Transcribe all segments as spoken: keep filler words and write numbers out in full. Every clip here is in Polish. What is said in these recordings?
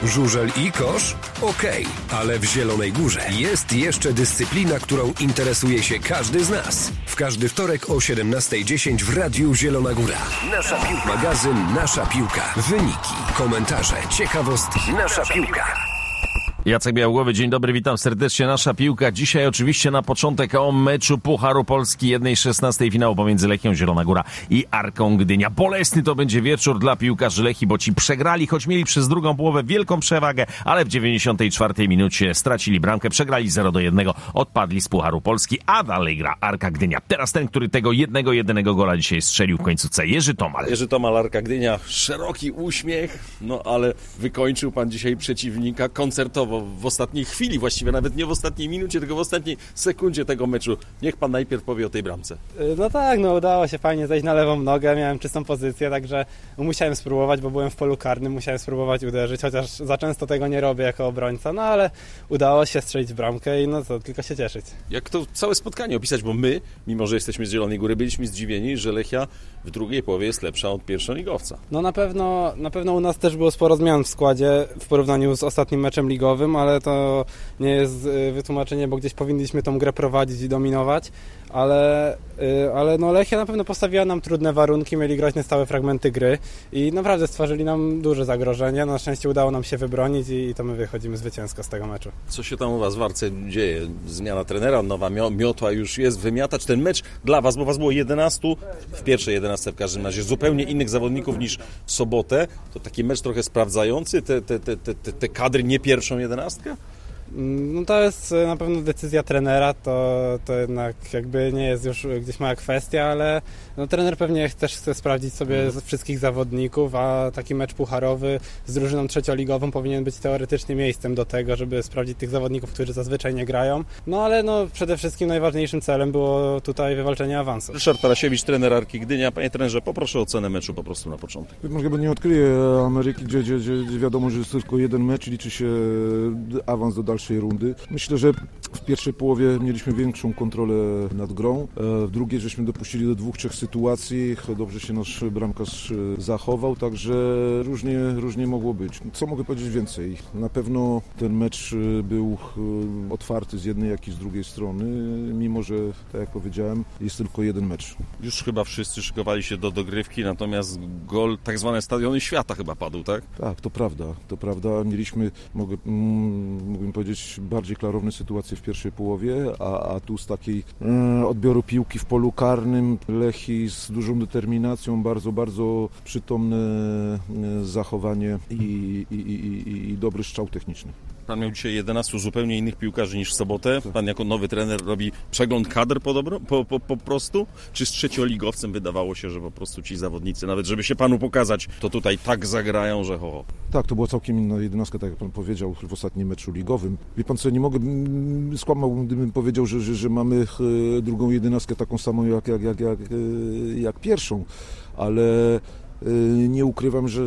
żużel i kosz? Okej, okay, ale w Zielonej Górze jest jeszcze dyscyplina, którą interesuje się każdy z nas. W każdy wtorek o siedemnasta dziesięć w Radiu Zielona Góra. Nasza piłka. Magazyn Nasza Piłka. Wyniki, komentarze, ciekawostki. Nasza Piłka. Jacek Białgłowy, dzień dobry, witam serdecznie. Nasza Piłka. Dzisiaj oczywiście na początek o meczu Pucharu Polski jeden szesnasty finału pomiędzy Lechią Zielona Góra i Arką Gdynia. Bolesny to będzie wieczór dla piłkarzy Lechii, bo ci przegrali, choć mieli przez drugą połowę wielką przewagę, ale w dziewięćdziesiątej czwartej minucie stracili bramkę, przegrali zero do jednego, odpadli z Pucharu Polski, a dalej gra Arka Gdynia. Teraz ten, który tego jednego, jedynego gola dzisiaj strzelił w końcówce, Jerzy Tomal. Jerzy Tomal, Arka Gdynia, szeroki uśmiech, no ale wykończył pan dzisiaj przeciwnika koncertowo. W ostatniej chwili, właściwie nawet nie w ostatniej minucie, tylko w ostatniej sekundzie tego meczu. Niech pan najpierw powie o tej bramce. No tak, no udało się fajnie zejść na lewą nogę, miałem czystą pozycję, także musiałem spróbować, bo byłem w polu karnym, musiałem spróbować uderzyć, chociaż za często tego nie robię jako obrońca, no ale udało się strzelić bramkę i no co, tylko się cieszyć. Jak to całe spotkanie opisać, bo my, mimo że jesteśmy z Zielonej Góry, byliśmy zdziwieni, że Lechia w drugiej połowie jest lepsza od pierwszoligowca. No na pewno, na pewno u nas też było sporo zmian w składzie w porównaniu z ostatnim meczem ligowym, ale to nie jest wytłumaczenie, bo gdzieś powinniśmy tą grę prowadzić i dominować, ale, ale no Lechia na pewno postawiła nam trudne warunki, mieli groźne stałe fragmenty gry i naprawdę stworzyli nam duże zagrożenie. Na szczęście udało nam się wybronić i, i to my wychodzimy zwycięsko z tego meczu. Co się tam u was w Arce dzieje? Zmiana trenera, nowa miotła już jest, wymiatacz. Ten mecz dla was, bo was było jedenastu, w pierwszej jedenastce w każdym razie, zupełnie innych zawodników niż w sobotę. To taki mecz trochę sprawdzający te, te, te, te, te kadry, nie pierwszą jedenastkę? No to jest na pewno decyzja trenera, to, to jednak jakby nie jest już gdzieś mała kwestia, ale no, trener pewnie też chce sprawdzić sobie mm. wszystkich zawodników, a taki mecz pucharowy z drużyną trzecioligową powinien być teoretycznie miejscem do tego, żeby sprawdzić tych zawodników, którzy zazwyczaj nie grają. No ale no przede wszystkim najważniejszym celem było tutaj wywalczenie awansu. Ryszard Tarasiewicz, trener Arki Gdynia. Panie trenerze, poproszę o ocenę meczu po prostu na początek. Może nie odkryję Ameryki, gdzie, gdzie, gdzie wiadomo, że jest tylko jeden mecz, liczy się awans do dalszej rundy. Myślę, że w pierwszej połowie mieliśmy większą kontrolę nad grą. W drugiej żeśmy dopuścili do dwóch, trzech sytuacji. Dobrze się nasz bramkarz zachował, także różnie, różnie mogło być. Co mogę powiedzieć więcej? Na pewno ten mecz był otwarty z jednej, jak i z drugiej strony, mimo że, tak jak powiedziałem, jest tylko jeden mecz. Już chyba wszyscy szykowali się do dogrywki, natomiast gol, tak zwane Stadiony Świata chyba padł, tak? Tak, to prawda, to prawda. Mieliśmy, mogę, mógłbym powiedzieć, bardziej klarowne sytuacje w pierwszej połowie, a, a tu z takiej e, odbioru piłki w polu karnym Lechii z dużą determinacją, bardzo, bardzo przytomne e, zachowanie i, i, i, i dobry strzał techniczny. Pan miał dzisiaj jedenastu zupełnie innych piłkarzy niż w sobotę. Pan jako nowy trener robi przegląd kadr po, dobro, po, po, po prostu? Czy z trzecioligowcem wydawało się, że po prostu ci zawodnicy, nawet żeby się panu pokazać, to tutaj tak zagrają, że ho, ho. Tak, to była całkiem inna jedenastka, tak jak pan powiedział, w ostatnim meczu ligowym. Wie pan co, nie mogę, skłamałbym, gdybym powiedział, że, że, że mamy drugą jedenastkę taką samą jak, jak, jak, jak, jak pierwszą, ale nie ukrywam, że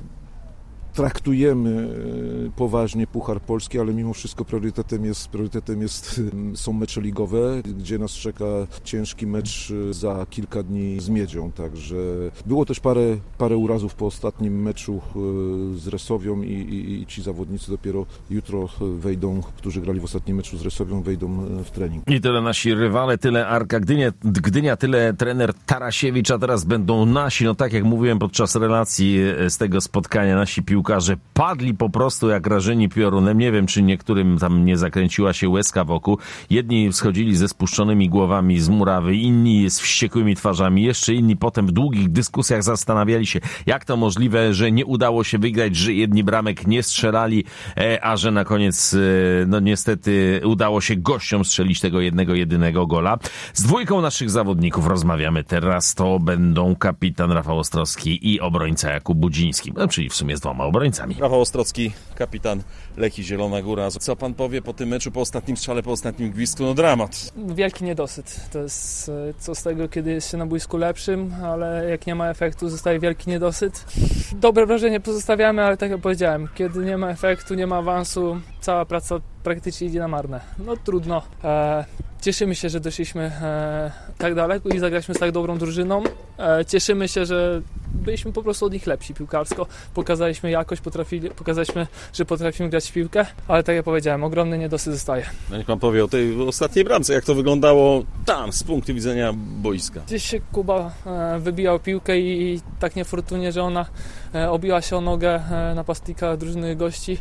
traktujemy poważnie Puchar Polski, ale mimo wszystko priorytetem jest, priorytetem jest, są mecze ligowe, gdzie nas czeka ciężki mecz za kilka dni z Miedzią. Także było też parę, parę urazów po ostatnim meczu z Resowią i, i, i ci zawodnicy dopiero jutro wejdą, którzy grali w ostatnim meczu z Resowią, wejdą w trening. I tyle nasi rywale, tyle Arka Gdynia, Gdynia, tyle trener Tarasiewicz, a teraz będą nasi, no tak jak mówiłem podczas relacji z tego spotkania, nasi piłkarze Piłkarze padli po prostu jak rażeni piorunem. Nie wiem, czy niektórym tam nie zakręciła się łezka wokół. Jedni schodzili ze spuszczonymi głowami z murawy, inni z wściekłymi twarzami, jeszcze inni potem w długich dyskusjach zastanawiali się, jak to możliwe, że nie udało się wygrać, że jedni bramek nie strzelali, a że na koniec, no niestety, udało się gościom strzelić tego jednego, jedynego gola. Z dwójką naszych zawodników rozmawiamy teraz. To będą kapitan Rafał Ostrowski i obrońca Jakub Budziński, no, czyli w sumie z dwoma obrońcami. Rafał Ostrowski, kapitan Lechii Zielona Góra. Co pan powie po tym meczu, po ostatnim strzale, po ostatnim gwizdku? No dramat. Wielki niedosyt. To jest co z tego, kiedy jest się na boisku lepszym, ale jak nie ma efektu, zostaje wielki niedosyt. Dobre wrażenie pozostawiamy, ale tak jak powiedziałem, kiedy nie ma efektu, nie ma awansu, cała praca praktycznie idzie na marne. No trudno. E, cieszymy się, że doszliśmy e, tak daleko i zagraliśmy z tak dobrą drużyną. E, cieszymy się, że byliśmy po prostu od nich lepsi piłkarsko. Pokazaliśmy jakość, potrafili, pokazaliśmy, że potrafimy grać w piłkę, ale tak jak powiedziałem, ogromny niedosyt zostaje. No niech pan powie o tej ostatniej bramce, jak to wyglądało tam z punktu widzenia boiska. Gdzieś się Kuba e, wybijał piłkę i, i tak niefortunnie, że ona e, obiła się o nogę e, napastnika drużyny gości.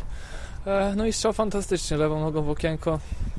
E, no i strzał fantastycznie, lewą nogą w okienko.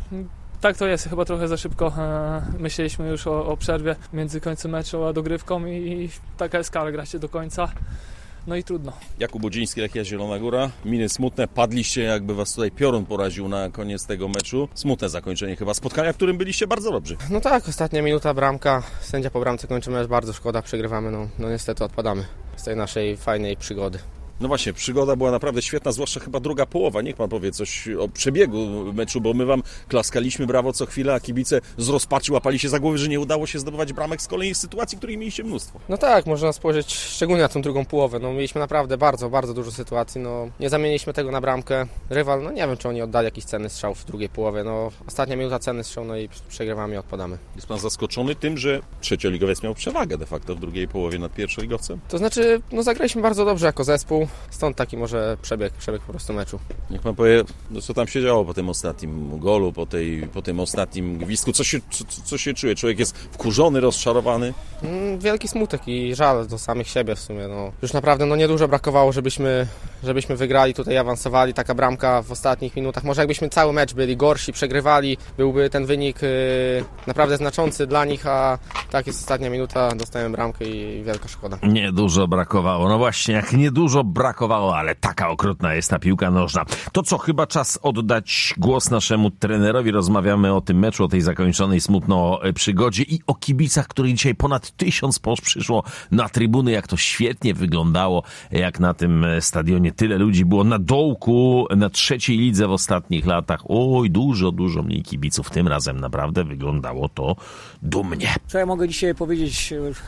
Tak to jest, chyba trochę za szybko e, myśleliśmy już o, o przerwie między końcem meczu a dogrywką i, i taka jest kara, gracie do końca. No i trudno. Jakub Bodziński, Lechia Zielona Góra. Miny smutne, padliście, jakby was tutaj piorun poraził na koniec tego meczu. Smutne zakończenie chyba spotkania, w którym byliście bardzo dobrzy. No tak, ostatnia minuta, bramka. Sędzia po bramce kończy mecz, bardzo szkoda, przegrywamy. No, no niestety odpadamy z tej naszej fajnej przygody. No właśnie, przygoda była naprawdę świetna, zwłaszcza chyba druga połowa. Niech pan powie coś o przebiegu meczu, bo my wam klaskaliśmy brawo co chwilę, a kibice z rozpaczy łapali się za głowy, że nie udało się zdobywać bramek z kolejnych sytuacji, których mieliście mnóstwo. No tak, można spojrzeć szczególnie na tą drugą połowę. No mieliśmy naprawdę bardzo, bardzo dużo sytuacji. No nie zamieniliśmy tego na bramkę. Rywal, no nie wiem, czy oni oddali jakiś cenny strzał w drugiej połowie. No ostatnia minuta, cenny strzał, no i przegrywamy i odpadamy. Jest pan zaskoczony tym, że trzecioligowiec miał przewagę de facto w drugiej połowie nad pierwszoligowcem? To znaczy, no zagraliśmy bardzo dobrze jako zespół. Stąd taki może przebieg, przebieg po prostu meczu. Niech pan powie, no co tam się działo po tym ostatnim golu, po, tej, po tym ostatnim gwizdku, co się, co, co się czuje? Człowiek jest wkurzony, rozczarowany? Mm, wielki smutek i żal do samych siebie w sumie. No. Już naprawdę no, niedużo brakowało, żebyśmy, żebyśmy wygrali, tutaj awansowali. Taka bramka w ostatnich minutach. Może jakbyśmy cały mecz byli gorsi, przegrywali, byłby ten wynik yy, naprawdę znaczący dla nich, a tak jest ostatnia minuta, dostajemy bramkę i wielka szkoda. Niedużo brakowało. No właśnie, jak niedużo brakowało, ale taka okrutna jest ta piłka nożna. To co, chyba czas oddać głos naszemu trenerowi. Rozmawiamy o tym meczu, o tej zakończonej smutno przygodzie i o kibicach, których dzisiaj ponad tysiąc posz przyszło na trybuny. Jak to świetnie wyglądało, jak na tym stadionie tyle ludzi było na dołku, na trzeciej lidze w ostatnich latach. Oj, dużo, dużo mniej kibiców. Tym razem naprawdę wyglądało to dumnie. Co ja mogę dzisiaj powiedzieć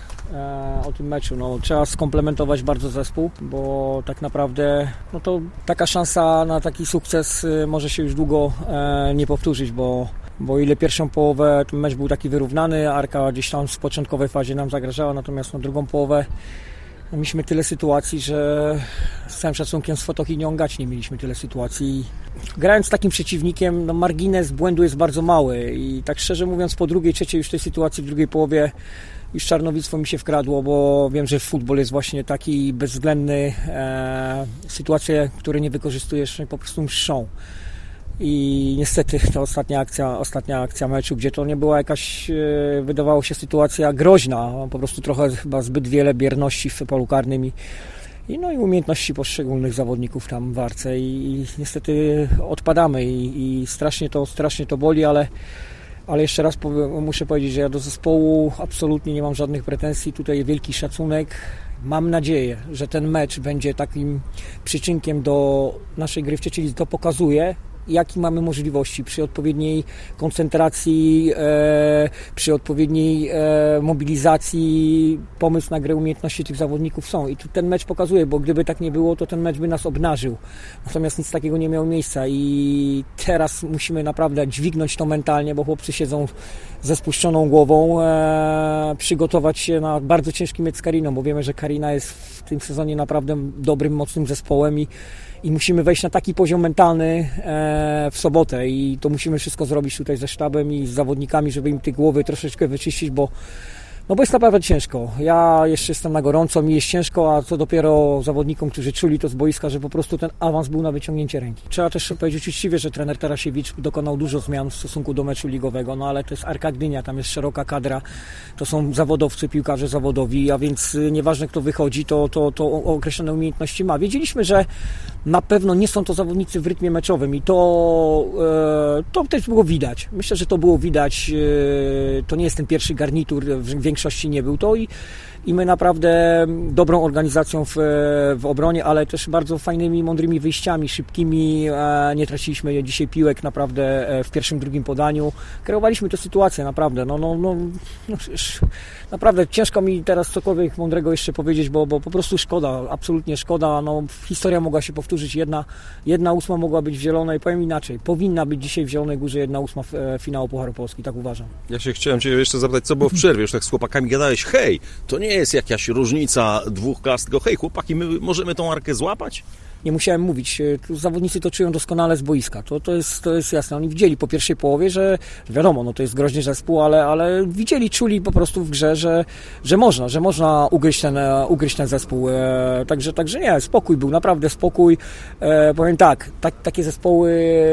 e, o tym meczu? No, trzeba skomplementować bardzo zespół, bo tak naprawdę no to taka szansa na taki sukces e, może się już długo e, nie powtórzyć, bo bo ile pierwszą połowę ten mecz był taki wyrównany, Arka gdzieś tam w początkowej fazie nam zagrażała, natomiast na drugą połowę mieliśmy tyle sytuacji, że z całym szacunkiem z Fotokinią Gać nie mieliśmy tyle sytuacji. Grając z takim przeciwnikiem, no margines błędu jest bardzo mały i tak szczerze mówiąc po drugiej, trzeciej już tej sytuacji w drugiej połowie już czarnowictwo mi się wkradło, bo wiem, że futbol jest właśnie taki bezwzględny, e, sytuacje, które nie wykorzystujesz, po prostu mszczą. I niestety to ostatnia akcja, ostatnia akcja meczu, gdzie to nie była jakaś, wydawało się, sytuacja groźna, po prostu trochę chyba zbyt wiele bierności w polu karnym i, i, no i umiejętności poszczególnych zawodników tam w Arce i, i niestety odpadamy i, i strasznie to, strasznie to boli, ale Ale jeszcze raz powiem, muszę powiedzieć, że ja do zespołu absolutnie nie mam żadnych pretensji, tutaj wielki szacunek. Mam nadzieję, że ten mecz będzie takim przyczynkiem do naszej gry w trzeciej lidze. To pokazuje, jakie mamy możliwości przy odpowiedniej koncentracji, e, przy odpowiedniej e, mobilizacji, pomysł na grę, umiejętności tych zawodników są. I tu ten mecz pokazuje, bo gdyby tak nie było, to ten mecz by nas obnażył. Natomiast nic takiego nie miało miejsca i teraz musimy naprawdę dźwignąć to mentalnie, bo chłopcy siedzą ze spuszczoną głową, e, przygotować się na bardzo ciężki mecz z Kariną, bo wiemy, że Karina jest w tym sezonie naprawdę dobrym, mocnym zespołem i I musimy wejść na taki poziom mentalny e, w sobotę i to musimy wszystko zrobić tutaj ze sztabem i z zawodnikami, żeby im te głowy troszeczkę wyczyścić, bo no bo jest naprawdę ciężko. Ja jeszcze jestem na gorąco, mi jest ciężko, a co dopiero zawodnikom, którzy czuli to z boiska, że po prostu ten awans był na wyciągnięcie ręki. Trzeba też powiedzieć uczciwie, że trener Tarasiewicz dokonał dużo zmian w stosunku do meczu ligowego, no ale to jest Arka Gdynia, tam jest szeroka kadra, to są zawodowcy, piłkarze zawodowi, a więc nieważne kto wychodzi, to, to, to określone umiejętności ma. Wiedzieliśmy, że na pewno nie są to zawodnicy w rytmie meczowym i to, e, to też było widać. Myślę, że to było widać, e, to nie jest ten pierwszy garnitur, w większości nie był to i, i my naprawdę dobrą organizacją w, w obronie, ale też bardzo fajnymi, mądrymi wyjściami, szybkimi, e, nie traciliśmy dzisiaj piłek naprawdę w pierwszym, drugim podaniu. Kreowaliśmy tę sytuację naprawdę, no, no, no, no naprawdę ciężko mi teraz cokolwiek mądrego jeszcze powiedzieć, bo, bo po prostu szkoda, absolutnie szkoda, no historia mogła się powtórzyć, jedna, jedna ósma mogła być w Zielonej, powiem inaczej, powinna być dzisiaj w Zielonej Górze jedna ósma finału Pucharu Polski, tak uważam. Ja się chciałem Cię jeszcze zapytać, co było w przerwie, już tak z chłopakami chłopakami gadałeś, hej, to nie jest jakaś różnica dwóch klas, tylko hej, chłopaki, my możemy tą Arkę złapać? Nie musiałem mówić, tu zawodnicy to czują doskonale z boiska, to, to, jest, to jest jasne. Oni widzieli po pierwszej połowie, że wiadomo, no to jest groźny zespół, ale, ale widzieli, czuli po prostu w grze, że, że można, że można ugryźć ten, ugryźć ten zespół. E, także, także nie, spokój był, naprawdę spokój. E, powiem tak, tak, takie zespoły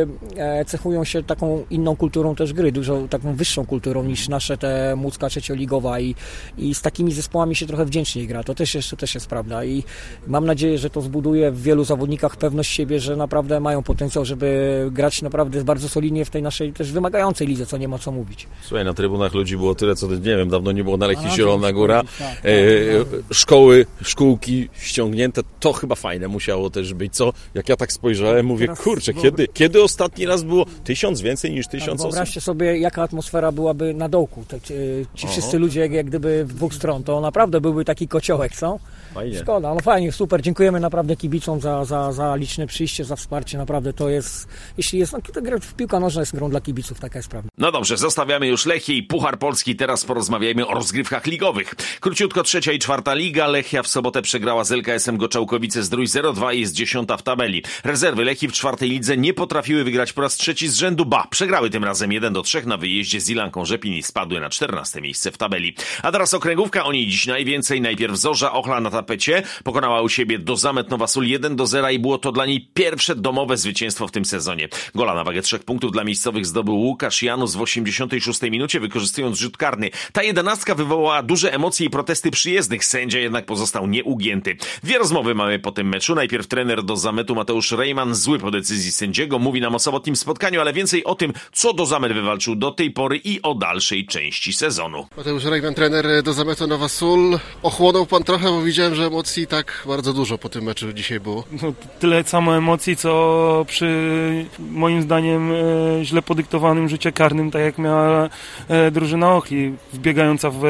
e, cechują się taką inną kulturą też gry, dużo taką wyższą kulturą niż nasze te Łódzka trzecioligowa i, i z takimi zespołami się trochę wdzięczniej gra, to też jest, to też jest prawda i mam nadzieję, że to zbuduje w wielu zawodnikach pewność siebie, że naprawdę mają potencjał, żeby grać naprawdę bardzo solidnie w tej naszej też wymagającej lidze, co nie ma co mówić. Słuchaj, na trybunach ludzi było tyle, co nie wiem, dawno nie było na Lechii A, Zielona Góra. Tak, tak, e, tak. Szkoły, szkółki ściągnięte, to chyba fajne musiało też być, co? Jak ja tak spojrzałem, mówię, Teraz kurczę, wyob- kiedy, kiedy ostatni raz było tysiąc więcej niż tysiąc Tak, osób? wyobraźcie sobie, jaka atmosfera byłaby na dołku. Te, ci ci wszyscy ludzie, jak, jak gdyby w dwóch stron, to naprawdę byłby taki kociołek, co? Fajnie. Szkoda, no fajnie, super, dziękujemy naprawdę kibicom za, za, za liczne przyjście, za wsparcie, naprawdę to jest, jeśli jest, no to gra w piłka nożna jest grą dla kibiców, taka jest prawda. No dobrze, zostawiamy już Lechię i Puchar Polski, teraz porozmawiajmy o rozgrywkach ligowych. Króciutko trzecia i czwarta liga, Lechia w sobotę przegrała z L K S-em Goczałkowice Zdrój zero dwa i jest dziesiąta w tabeli. Rezerwy Lechii w czwartej lidze nie potrafiły wygrać po raz trzeci z rzędu, ba, przegrały tym razem jeden do trzech na wyjeździe z Ilanką Rzepin i spadły na czternaste miejsce w tabeli. A teraz okręgówka, o niej dziś najwięcej, najpierw Zorza Ochla na tapecie, pokonała u siebie Dozamet Nowa Sól jeden do zera i było to dla niej pierwsze domowe zwycięstwo w tym sezonie. Gola na wagę trzech punktów dla miejscowych zdobył Łukasz Janus w osiemdziesiątej szóstej minucie, wykorzystując rzut karny. Ta jedenastka wywołała duże emocje i protesty przyjezdnych, sędzia jednak pozostał nieugięty. Dwie rozmowy mamy po tym meczu. Najpierw trener Dozametu Mateusz Rejman, zły po decyzji sędziego, mówi nam o sobotnim spotkaniu, ale więcej o tym, co Dozamet wywalczył do tej pory i o dalszej części sezonu. Mateusz Rejman, trener Dozametu Nowa Sól. Ochłonął pan trochę, bo widziałem, że emocji tak bardzo dużo po tym meczu dzisiaj było. No, tyle samo emocji, co przy moim zdaniem e, źle podyktowanym rzucie karnym, tak jak miała e, drużyna Ochli, wbiegająca w e,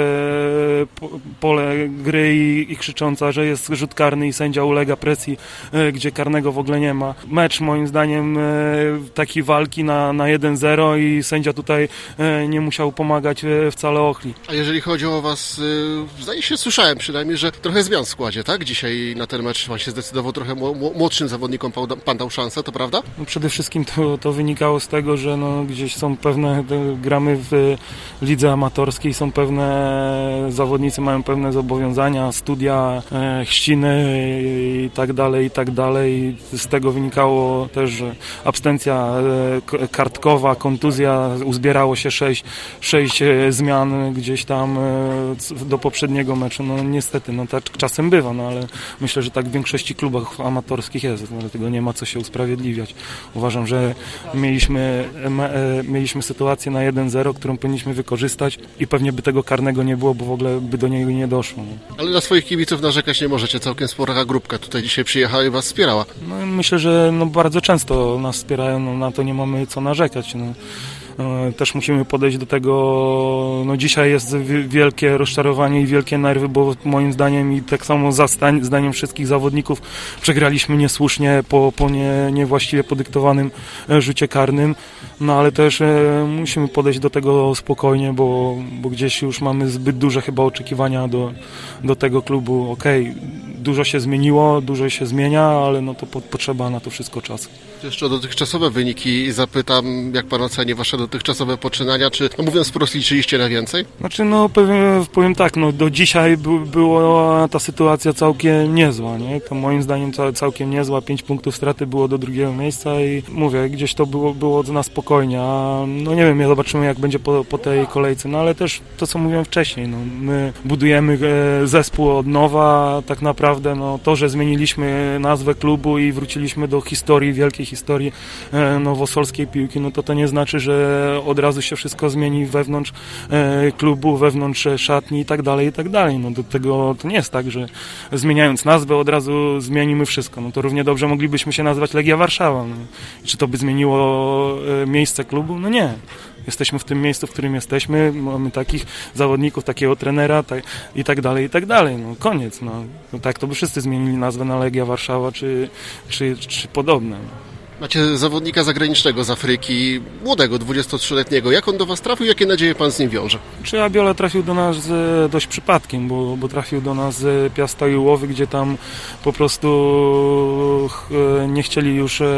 po, pole gry i, i krzycząca, że jest rzut karny i sędzia ulega presji, e, gdzie karnego w ogóle nie ma. Mecz moim zdaniem e, takiej walki na, na jeden zero i sędzia tutaj e, nie musiał pomagać e, wcale Ochli. A jeżeli chodzi o was, e, zdaje się, słyszałem przynajmniej, że trochę zmian w składzie, tak? Dzisiaj na ten mecz właśnie zdecydował trochę młodszym zawodnikom pan dał szansę, to prawda? No przede wszystkim to, to wynikało z tego, że no gdzieś są pewne, gramy w lidze amatorskiej, są pewne, zawodnicy mają pewne zobowiązania, studia, e, chrzciny i tak dalej, i tak dalej. Z tego wynikało też, że abstencja e, kartkowa, kontuzja, uzbierało się sześć, sześć e, zmian gdzieś tam e, do poprzedniego meczu. No niestety, no tak czasem bywa, no ale myślę, że tak w większości klubach amatorskich jest, dlatego nie ma co się usprawiedliwiać. Uważam, że mieliśmy, e, mieliśmy sytuację na jeden zero, którą powinniśmy wykorzystać i pewnie by tego karnego nie było, bo w ogóle by do niego nie doszło. Ale na swoich kibiców narzekać nie możecie, całkiem spora grupka tutaj dzisiaj przyjechała i was wspierała. No, myślę, że no, bardzo często nas wspierają, no, na to nie mamy co narzekać. No. Też musimy podejść do tego, no dzisiaj jest wielkie rozczarowanie i wielkie nerwy, bo moim zdaniem i tak samo za zdaniem wszystkich zawodników przegraliśmy niesłusznie po, po nie, niewłaściwie podyktowanym rzucie karnym, no ale też e, musimy podejść do tego spokojnie, bo, bo gdzieś już mamy zbyt duże chyba oczekiwania do, do tego klubu. Okej, okay, dużo się zmieniło, dużo się zmienia, ale no to po, potrzeba na to wszystko czasu. Jeszcze o dotychczasowe wyniki zapytam, jak pan oceni wasze dotychczasowe poczynania, czy, no mówiąc wprost, liczyliście na więcej? Znaczy, no powiem, powiem tak, no do dzisiaj by, była ta sytuacja całkiem niezła, nie? To moim zdaniem całkiem niezła, pięć punktów straty było do drugiego miejsca i mówię, gdzieś to było, było na spokojnie, a no nie wiem, ja zobaczymy jak będzie po, po tej kolejce, no ale też to, co mówiłem wcześniej, no my budujemy zespół od nowa, tak naprawdę, no to, że zmieniliśmy nazwę klubu i wróciliśmy do historii, wielkiej historii nowosolskiej piłki, no to to nie znaczy, że od razu się wszystko zmieni wewnątrz e, klubu, wewnątrz szatni i tak dalej, i tak dalej. No do tego to nie jest tak, że zmieniając nazwę od razu zmienimy wszystko. No to równie dobrze moglibyśmy się nazwać Legia Warszawa. No. Czy to by zmieniło e, miejsce klubu? No nie. Jesteśmy w tym miejscu, w którym jesteśmy, mamy takich zawodników, takiego trenera tak, i tak dalej, i tak dalej. No koniec. No. No tak to by wszyscy zmienili nazwę na Legia Warszawa, czy, czy, czy podobne. Macie zawodnika zagranicznego z Afryki, młodego, dwudziestotrzyletniego. Jak on do was trafił? Jakie nadzieje pan z nim wiąże? Czy Abiola trafił do nas e, dość przypadkiem, bo, bo trafił do nas z Piasta Jułowy, gdzie tam po prostu e, nie chcieli już e,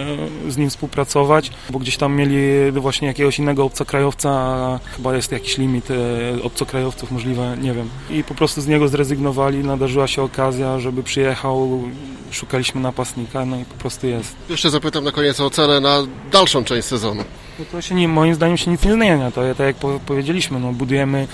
z nim współpracować, bo gdzieś tam mieli właśnie jakiegoś innego obcokrajowca, chyba jest jakiś limit e, obcokrajowców możliwe, nie wiem. I po prostu z niego zrezygnowali, nadarzyła się okazja, żeby przyjechał, szukaliśmy napastnika, no i po prostu jest. Jeszcze zapytam na koniec o cele na dalszą część sezonu. No to się nie, moim zdaniem się nic nie zmienia, to tak jak powiedzieliśmy, no, budujemy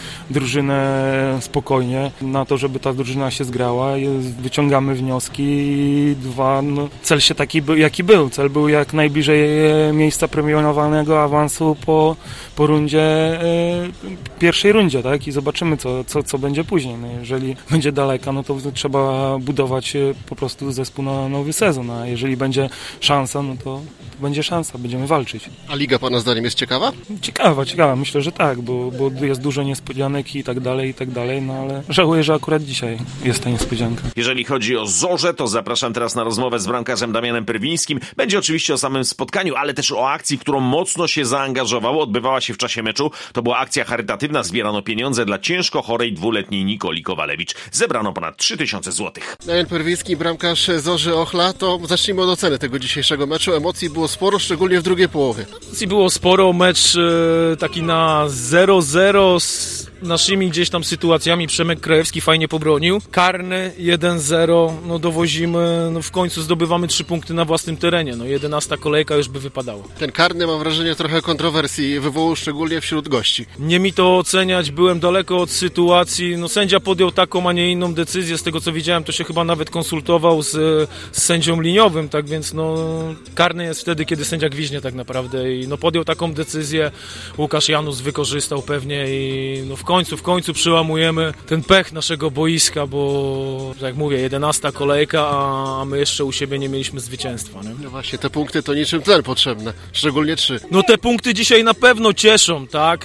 drużynę spokojnie na to, żeby ta drużyna się zgrała, wyciągamy wnioski i dwa, no, cel się taki był, jaki był, cel był jak najbliżej miejsca premiowanego awansu po, po rundzie, e, pierwszej rundzie, tak, i zobaczymy co, co, co będzie później, no, jeżeli będzie daleka, no to trzeba budować po prostu zespół na nowy sezon, a jeżeli będzie szansa, no to, to będzie szansa, będziemy walczyć. A liga pana zdaniem jest ciekawa? Ciekawa, ciekawa, myślę, że tak, bo, bo jest dużo niespodzianek i tak dalej, i tak dalej, no ale żałuję, że akurat dzisiaj jest ta niespodzianka. Jeżeli chodzi o Zorzę, to zapraszam teraz na rozmowę z bramkarzem Damianem Perwińskim. Będzie oczywiście o samym spotkaniu, ale też o akcji, którą mocno się zaangażowało. Odbywała się w czasie meczu. To była akcja charytatywna. Zbierano pieniądze dla ciężko chorej dwuletniej Nikoli Kowalewicz. Zebrano ponad trzy tysiące złotych. Damian Perwiński, bramkarz Zorzy Ochla. To zacznijmy od oceny tego dzisiejszego meczu. Emocji było sporo, szczególnie w drugiej połowie. Emocji było sporo. Mecz e, taki na zero zero z naszymi gdzieś tam sytuacjami. Przemek Krajewski fajnie pobronił. Karny jeden zero, no dowozimy, no w końcu zdobywamy trzy punkty na własnym terenie. No jedenasta kolejka już by wypadała. Ten karny, mam wrażenie, trochę kontrowersji wywołał, szczególnie wśród gości. Nie mi to oceniać, byłem daleko od sytuacji. No sędzia podjął taką, a nie inną decyzję. Z tego co widziałem, to się chyba nawet konsultował z, z sędzią liniowym, tak więc no karny jest wtedy, kiedy sędzia gwiźnie tak naprawdę i no podjął taką decyzję. Łukasz Janus wykorzystał pewnie i no w końcu, w końcu przełamujemy ten pech naszego boiska, bo jak mówię, jedenasta kolejka, a my jeszcze u siebie nie mieliśmy zwycięstwa. Nie? No właśnie, te punkty to niczym tlen potrzebne, szczególnie trzy. No te punkty dzisiaj na pewno cieszą, tak?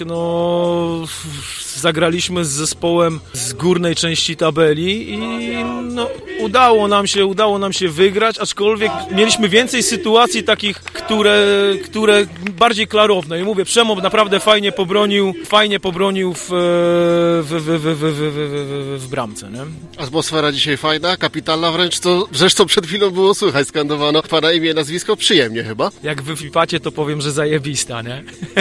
No zagraliśmy z zespołem z górnej części tabeli i no udało nam się, udało nam się wygrać, aczkolwiek mieliśmy więcej sytuacji takich, które, które bardziej klarowne. I mówię, Przemo naprawdę fajnie pobronił, fajnie pobronił w, w, w, w, w, w, w bramce. Nie? Atmosfera dzisiaj fajna, kapitalna wręcz, to zresztą przed chwilą było słychać, skandowano pana imię, nazwisko, przyjemnie chyba. Jak wy fipacie, to powiem, że zajebista, nie?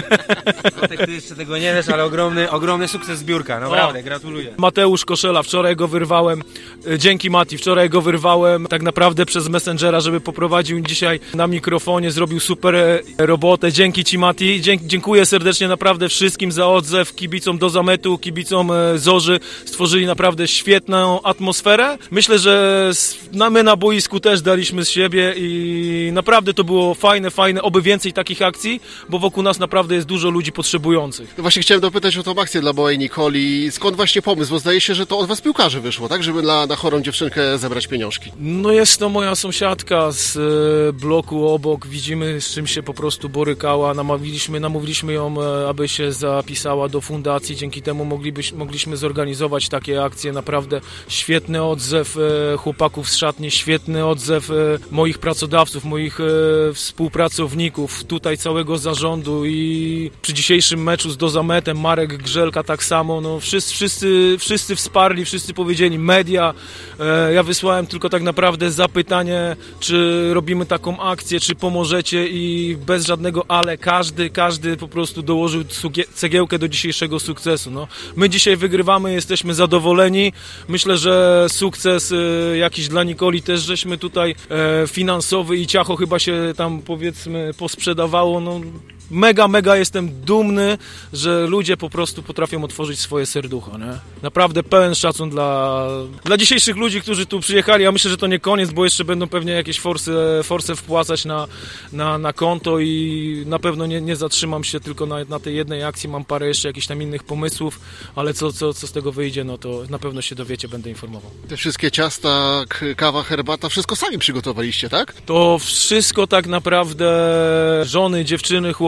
Ty jeszcze tego nie wiesz, ale ogromny, ogromny sukces zbiórka, naprawdę, gratuluję. Mateusz Koszela, wczoraj go wyrwałem, dzięki Mati, wczoraj go wyrwałem tak naprawdę przez Messengera, żeby poprowadził dzisiaj na mikrofonie, zrobił super robotę, dzięki Ci Mati, dziękuję serdecznie naprawdę wszystkim za odzew, kibicom do Zametu, kibicom Zorzy, stworzyli naprawdę świetną atmosferę. Myślę, że my na boisku też daliśmy z siebie i naprawdę to było fajne, fajne, oby więcej takich akcji, bo wokół nas naprawdę jest dużo ludzi potrzebujących. No właśnie chciałem dopytać o tą akcję dla małej Nikoli, skąd właśnie pomysł, bo zdaje się, że to od was piłkarzy wyszło, tak, żeby na, na chorą dziewczynkę zebrać pieniążki. No jest to moja sąsiadka z e, bloku obok, widzimy z czym się po prostu borykała, namówiliśmy, namówiliśmy ją, e, aby się zapisała do fundacji, dzięki temu moglibyś, mogliśmy zorganizować takie akcje, naprawdę świetny odzew e, chłopaków z szatni, świetny odzew e, moich pracodawców, moich e, współpracowników, tutaj całego zarządu i przy dzisiejszym meczu z Dozametem, Marek Grzelka tak samo, no wszyscy, wszyscy, wszyscy wsparli, wszyscy powiedzieli, media, e, ja wysłałem tylko tak naprawdę zapytanie, czy robimy taką akcję, czy pomożecie i bez żadnego ale, każdy, każdy po prostu dołożył cegiełkę do dzisiejszego sukcesu. No, my dzisiaj wygrywamy, jesteśmy zadowoleni, myślę, że sukces e, jakiś dla Nikoli też żeśmy tutaj e, finansowy i ciacho chyba się tam powiedzmy posprzedawało, no mega, mega jestem dumny, że ludzie po prostu potrafią otworzyć swoje serducho, nie? Naprawdę pełen szacun dla, dla dzisiejszych ludzi, którzy tu przyjechali. Ja myślę, że to nie koniec, bo jeszcze będą pewnie jakieś force, force wpłacać na, na, na konto i na pewno nie, nie zatrzymam się tylko na, na tej jednej akcji. Mam parę jeszcze jakichś tam innych pomysłów, ale co, co, co z tego wyjdzie, no to na pewno się dowiecie, będę informował. Te wszystkie ciasta, kawa, herbata, wszystko sami przygotowaliście, tak? To wszystko tak naprawdę żony, dziewczyny, chłopaki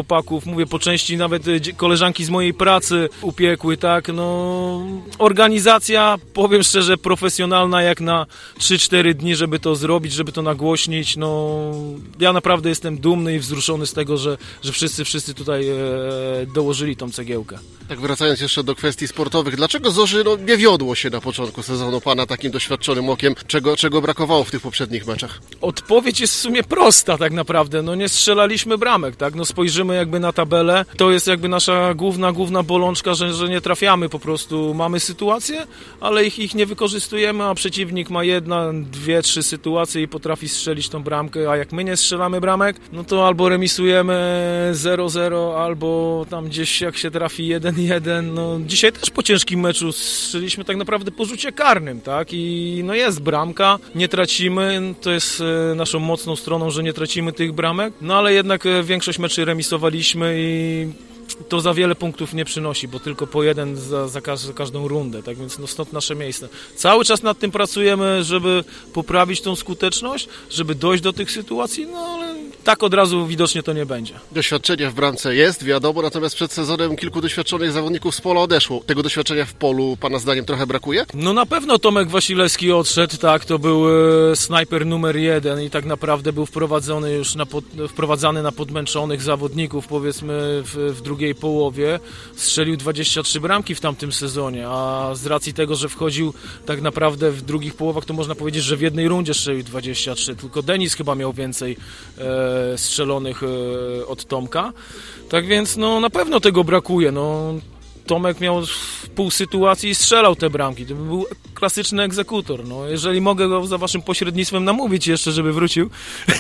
chłopaków, mówię po części nawet koleżanki z mojej pracy upiekły, tak, no organizacja, powiem szczerze, profesjonalna jak na trzy cztery dni, żeby to zrobić, żeby to nagłośnić, no ja naprawdę jestem dumny i wzruszony z tego, że, że wszyscy, wszyscy tutaj e, dołożyli tą cegiełkę. Tak, wracając jeszcze do kwestii sportowych, dlaczego Zorzy no, nie wiodło się na początku sezonu pana takim doświadczonym okiem? Czego, czego brakowało w tych poprzednich meczach? Odpowiedź jest w sumie prosta tak naprawdę, no nie strzelaliśmy bramek, tak, no spojrzymy jakby na tabelę, to jest jakby nasza główna, główna bolączka, że, że nie trafiamy po prostu, mamy sytuacje, ale ich, ich nie wykorzystujemy, a przeciwnik ma jedna, dwie, trzy sytuacje i potrafi strzelić tą bramkę, a jak my nie strzelamy bramek, no to albo remisujemy zero zero, albo tam gdzieś jak się trafi jeden jeden, no dzisiaj też po ciężkim meczu strzeliśmy tak naprawdę po rzucie karnym, tak, i no jest bramka, nie tracimy, to jest naszą mocną stroną, że nie tracimy tych bramek, no ale jednak większość meczy remisowaliśmy i to za wiele punktów nie przynosi, bo tylko po jeden za, za, każ, za każdą rundę, tak więc no stąd nasze miejsce. Cały czas nad tym pracujemy, żeby poprawić tą skuteczność, żeby dojść do tych sytuacji, no ale tak od razu widocznie to nie będzie. Doświadczenie w bramce jest, wiadomo, natomiast przed sezonem kilku doświadczonych zawodników z pola odeszło. Tego doświadczenia w polu pana zdaniem trochę brakuje? No na pewno Tomek Wasilewski odszedł, tak, to był e, snajper numer jeden i tak naprawdę był wprowadzony już na pod, wprowadzany na podmęczonych zawodników, powiedzmy w, w drugiej połowie. Strzelił dwadzieścia trzy bramki w tamtym sezonie, a z racji tego, że wchodził tak naprawdę w drugich połowach, to można powiedzieć, że w jednej rundzie strzelił dwadzieścia trzy, tylko Denis chyba miał więcej e, strzelonych e, od Tomka. Tak więc no na pewno tego brakuje, no Tomek miał pół sytuacji i strzelał te bramki. To był klasyczny egzekutor. No, jeżeli mogę go za waszym pośrednictwem namówić jeszcze, żeby wrócił.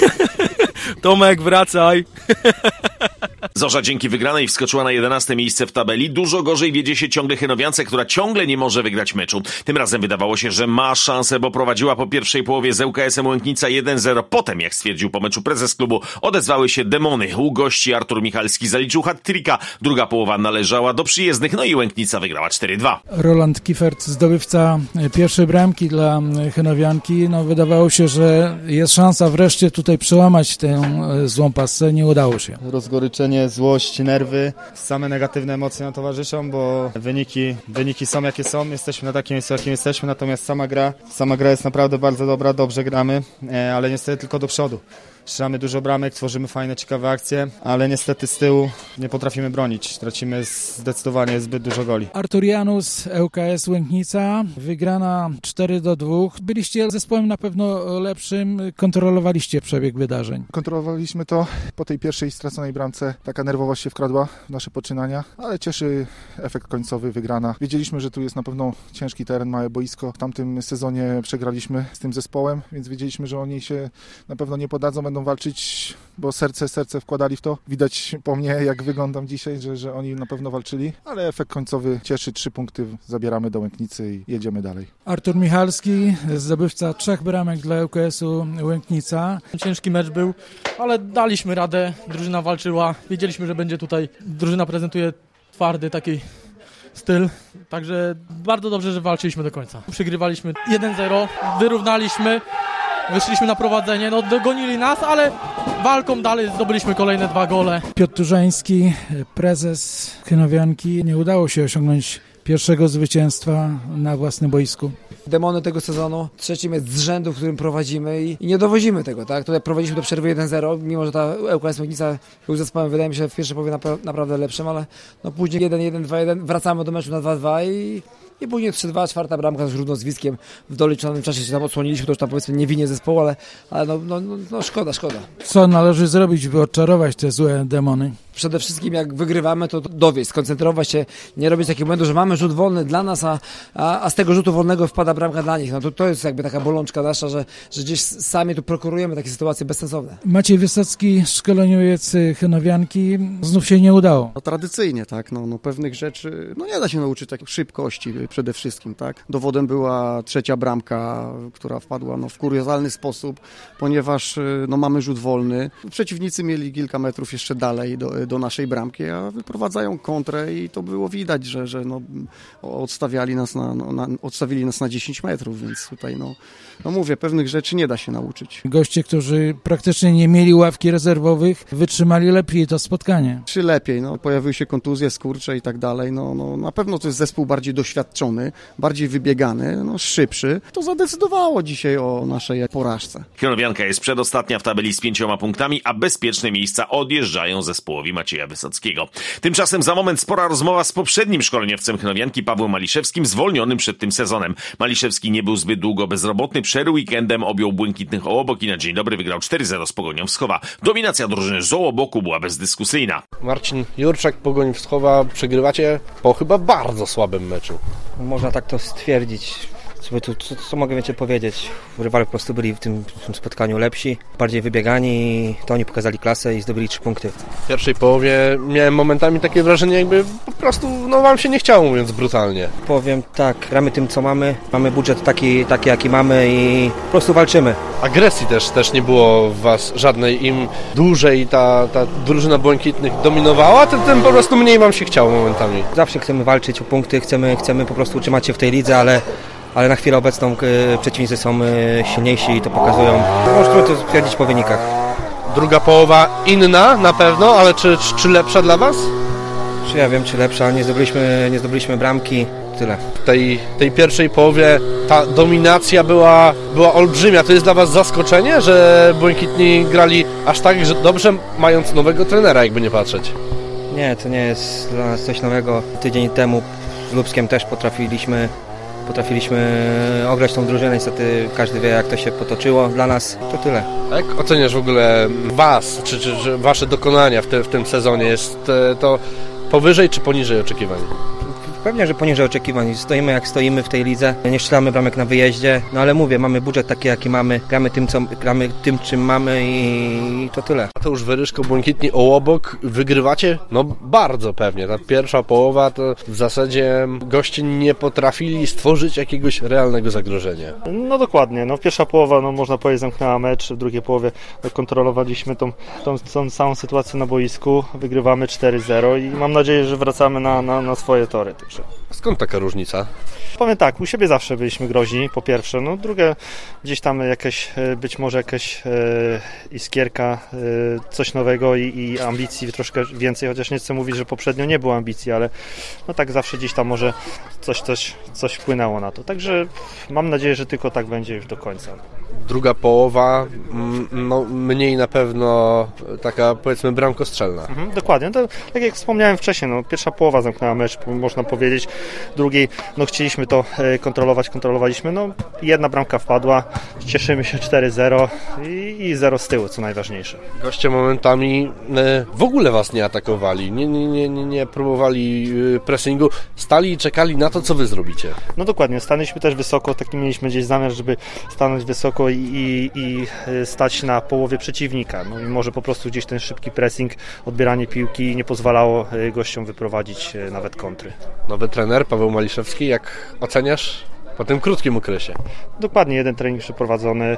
Tomek, wracaj. Zorza dzięki wygranej wskoczyła na jedenaste miejsce w tabeli. Dużo gorzej wiedzie się ciągle Chynowiance, która ciągle nie może wygrać meczu. Tym razem wydawało się, że ma szansę, bo prowadziła po pierwszej połowie z ŁKS-em Łęknica jeden zero. Potem, jak stwierdził po meczu prezes klubu, odezwały się demony. U gości Artur Michalski zaliczył hat-tricka. Druga połowa należała do przyjezdnych, no i Łęknica wygrała cztery dwa. Roland Kiefert, zdobywca pierwszej bramki dla Chynowianki. No, wydawało się, że jest szansa wreszcie tutaj przełamać tę złą pasę. Nie udało się. Rozgoryczenie, złość, nerwy, same negatywne emocje nam towarzyszą, bo wyniki, wyniki są jakie są, jesteśmy na takim miejscu, jakim jesteśmy, natomiast sama gra, sama gra jest naprawdę bardzo dobra, dobrze gramy, ale niestety tylko do przodu. Strzelamy dużo bramek, tworzymy fajne, ciekawe akcje, ale niestety z tyłu nie potrafimy bronić. Tracimy zdecydowanie zbyt dużo goli. Artur Janus, ŁKS Łęknica, wygrana cztery do dwóch. Byliście zespołem na pewno lepszym, kontrolowaliście przebieg wydarzeń. Kontrolowaliśmy to. Po tej pierwszej straconej bramce taka nerwowość się wkradła w nasze poczynania, ale cieszy efekt końcowy, wygrana. Wiedzieliśmy, że tu jest na pewno ciężki teren, małe boisko. W tamtym sezonie przegraliśmy z tym zespołem, więc wiedzieliśmy, że oni się na pewno nie podadzą, będą walczyć, bo serce, serce wkładali w to. Widać po mnie, jak wyglądam dzisiaj, że, że oni na pewno walczyli, ale efekt końcowy cieszy. Trzy punkty zabieramy do Łęknicy i jedziemy dalej. Artur Michalski, zdobywca trzech bramek dla ŁKS-u Łęknica. Ciężki mecz był, ale daliśmy radę. Drużyna walczyła. Wiedzieliśmy, że będzie tutaj. Drużyna prezentuje twardy taki styl, także bardzo dobrze, że walczyliśmy do końca. Przegrywaliśmy jeden zero, wyrównaliśmy. Wyszliśmy na prowadzenie, no dogonili nas, ale walką dalej zdobyliśmy kolejne dwa gole. Piotr Turzański, prezes Chynowianki. Nie udało się osiągnąć pierwszego zwycięstwa na własnym boisku. Demony tego sezonu, trzeci mecz z rzędu, w którym prowadzimy i, i nie dowozimy tego, tak? Tutaj prowadziliśmy do przerwy jeden zero, mimo że ta ŁKS Łęknica był zespołem, wydaje mi się, w pierwszej połowie napra- naprawdę lepszym, ale no później jeden jeden, dwa jeden, wracamy do meczu na dwa dwa i I później trzy dwa, czwarta bramka z równozwiskiem. W doliczonym czasie się tam odsłoniliśmy, to już tam powiedzmy nie winie zespołu, ale, ale no, no, no, no szkoda, szkoda. Co należy zrobić, by odczarować te złe demony? Przede wszystkim jak wygrywamy, to dowieść, skoncentrować się, nie robić takiego momentu, że mamy rzut wolny dla nas, a, a, a z tego rzutu wolnego wpada bramka dla nich. No to, to jest jakby taka bolączka nasza, że, że gdzieś sami tu prokurujemy takie sytuacje bezsensowne. Maciej Wysocki, szkoleniowiec Chynowianki, znów się nie udało. No, tradycyjnie, tak, no, no pewnych rzeczy, no nie da się nauczyć takiej szybkości przede wszystkim, tak. Dowodem była trzecia bramka, która wpadła no, w kuriozalny sposób, ponieważ no, mamy rzut wolny. Przeciwnicy mieli kilka metrów jeszcze dalej do, do naszej bramki, a wyprowadzają kontrę i to było widać, że, że no, odstawiali nas na, no, na, odstawili nas na dziesięć metrów, więc tutaj no, no mówię, pewnych rzeczy nie da się nauczyć. Goście, którzy praktycznie nie mieli ławki rezerwowych, wytrzymali lepiej to spotkanie. Czy lepiej, no, pojawiły się kontuzje, skurcze i tak dalej, no, no na pewno to jest zespół bardziej doświadczony, bardziej wybiegany, no szybszy. To zadecydowało dzisiaj o naszej porażce. Chronowianka jest przedostatnia w tabeli z pięcioma punktami, a bezpieczne miejsca odjeżdżają zespołowi Macieja Wysockiego. Tymczasem za moment spora rozmowa z poprzednim szkoleniowcem Chronowianki, Pawłem Maliszewskim, zwolnionym przed tym sezonem. Maliszewski nie był zbyt długo bezrobotny, przed weekendem objął Błękitnych Ołobok i na dzień dobry wygrał cztery zero z Pogonią Wschowa. Dominacja drużyny z Ołoboku była bezdyskusyjna. Marcin Jurczak, Pogoń Wschowa, przegrywacie po chyba bardzo słabym meczu. Można tak to stwierdzić. Co, tu, co, co mogę więcej powiedzieć? Rywale po prostu byli w tym, w tym spotkaniu lepsi, bardziej wybiegani i to oni pokazali klasę i zdobyli trzy punkty. W pierwszej połowie miałem momentami takie wrażenie, jakby po prostu no wam się nie chciało, mówiąc brutalnie. Powiem tak, gramy tym co mamy, mamy budżet taki, taki jaki mamy i po prostu walczymy. Agresji też, też nie było w was żadnej. Im dłużej ta, ta drużyna Błękitnych dominowała, tym, tym po prostu mniej wam się chciało momentami. Zawsze chcemy walczyć o punkty, chcemy, chcemy po prostu utrzymać się w tej lidze, ale ale na chwilę obecną y, przeciwnicy są y, silniejsi i to pokazują. Możemy to stwierdzić po wynikach. Druga połowa inna na pewno, ale czy, czy, czy lepsza dla was? Czy ja wiem, czy lepsza. Nie zdobyliśmy, nie zdobyliśmy bramki. Tyle. W tej, tej pierwszej połowie ta dominacja była, była olbrzymia. To jest dla was zaskoczenie, że Błękitni grali aż tak że dobrze, mając nowego trenera, jakby nie patrzeć? Nie, to nie jest dla nas coś nowego. Tydzień temu z Lubskiem też potrafiliśmy Potrafiliśmy ograć tą drużynę, niestety każdy wie, jak to się potoczyło. Dla nas to tyle. Jak oceniasz w ogóle was, czy, czy, czy wasze dokonania w, te, w tym sezonie? Jest to powyżej czy poniżej oczekiwań? Pewnie, że poniżej oczekiwań. Stoimy jak stoimy w tej lidze, nie strzelamy bramek na wyjeździe, no ale mówię, mamy budżet taki jaki mamy, gramy tym, co, gramy tym czym mamy i to tyle. Mateusz Weryszko, Błękitni Ołobok, wygrywacie? No bardzo pewnie. Ta pierwsza połowa to w zasadzie goście nie potrafili stworzyć jakiegoś realnego zagrożenia. No dokładnie, no pierwsza połowa, no można powiedzieć, zamknęła mecz, w drugiej połowie kontrolowaliśmy tą, tą, tą samą sytuację na boisku, wygrywamy cztery zero i mam nadzieję, że wracamy na, na, na swoje tory. Skąd taka różnica? Powiem tak, u siebie zawsze byliśmy groźni, po pierwsze, no drugie gdzieś tam jakieś, być może jakaś e, iskierka, e, coś nowego i, i ambicji troszkę więcej, chociaż nie chcę mówić, że poprzednio nie było ambicji, ale no tak zawsze gdzieś tam może coś, coś, coś wpłynęło na to, także mam nadzieję, że tylko tak będzie już do końca. Druga połowa, no mniej na pewno taka powiedzmy bramkostrzelna. Mhm, dokładnie, to, tak jak wspomniałem wcześniej, no, pierwsza połowa zamknęła mecz, można powiedzieć, drugiej no chcieliśmy to kontrolować, kontrolowaliśmy, no jedna bramka wpadła, cieszymy się cztery zero i, i zero z tyłu, co najważniejsze. Goście momentami w ogóle was nie atakowali, nie, nie, nie, nie, nie próbowali pressingu, stali i czekali na to, co wy zrobicie. No dokładnie, stanęliśmy też wysoko, taki mieliśmy gdzieś zamiar, żeby stanąć wysoko i, i, i stać na połowie przeciwnika. No i może po prostu gdzieś ten szybki pressing, odbieranie piłki nie pozwalało gościom wyprowadzić nawet kontry. Nowy trener Paweł Maliszewski, jak oceniasz po tym krótkim okresie? Dokładnie, jeden trening przeprowadzony,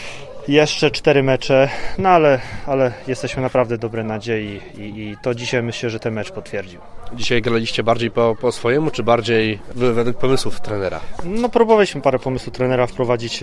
jeszcze cztery mecze, no ale, ale jesteśmy naprawdę dobre nadziei i, i to dzisiaj myślę, że ten mecz potwierdził. Dzisiaj graliście bardziej po, po swojemu, czy bardziej według pomysłów trenera? No próbowaliśmy parę pomysłów trenera wprowadzić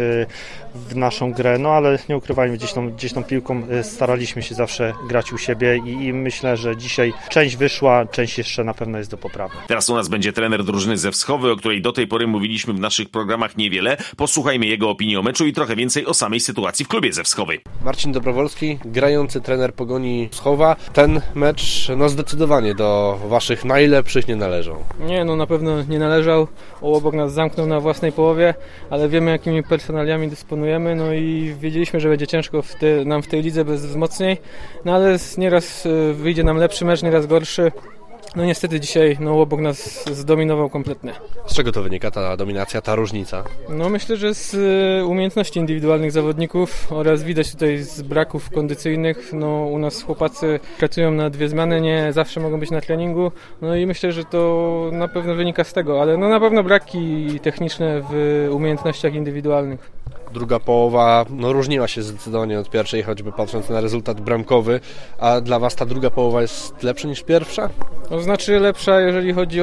w naszą grę, no ale nie ukrywajmy, gdzieś tą, gdzieś tą piłką staraliśmy się zawsze grać u siebie i, i myślę, że dzisiaj część wyszła, część jeszcze na pewno jest do poprawy. Teraz u nas będzie trener drużyny ze Wschowy, o której do tej pory mówiliśmy w naszych programach niewiele. Posłuchajmy jego opinii o meczu i trochę więcej o samej sytuacji w klubie ze Wschowy. Marcin Dobrowolski, grający trener Pogoni Wschowa. Ten mecz no zdecydowanie do waszych najlepszych nie należą. Nie, no na pewno nie należał. Ołobok nas zamknął na własnej połowie, ale wiemy, jakimi personaliami dysponujemy, no i wiedzieliśmy, że będzie ciężko w te, nam w tej lidze bez wzmocnień, no ale nieraz wyjdzie nam lepszy mecz, nieraz gorszy. No niestety dzisiaj no, Ołobok nas zdominował kompletnie. Z czego to wynika ta dominacja, ta różnica? No myślę, że z umiejętności indywidualnych zawodników oraz widać tutaj z braków kondycyjnych. No u nas chłopacy pracują na dwie zmiany, nie zawsze mogą być na treningu. No i myślę, że to na pewno wynika z tego, ale no na pewno braki techniczne w umiejętnościach indywidualnych. druga połowa no, różniła się zdecydowanie od pierwszej, choćby patrząc na rezultat bramkowy, a dla Was ta druga połowa jest lepsza niż pierwsza? To znaczy lepsza, jeżeli chodzi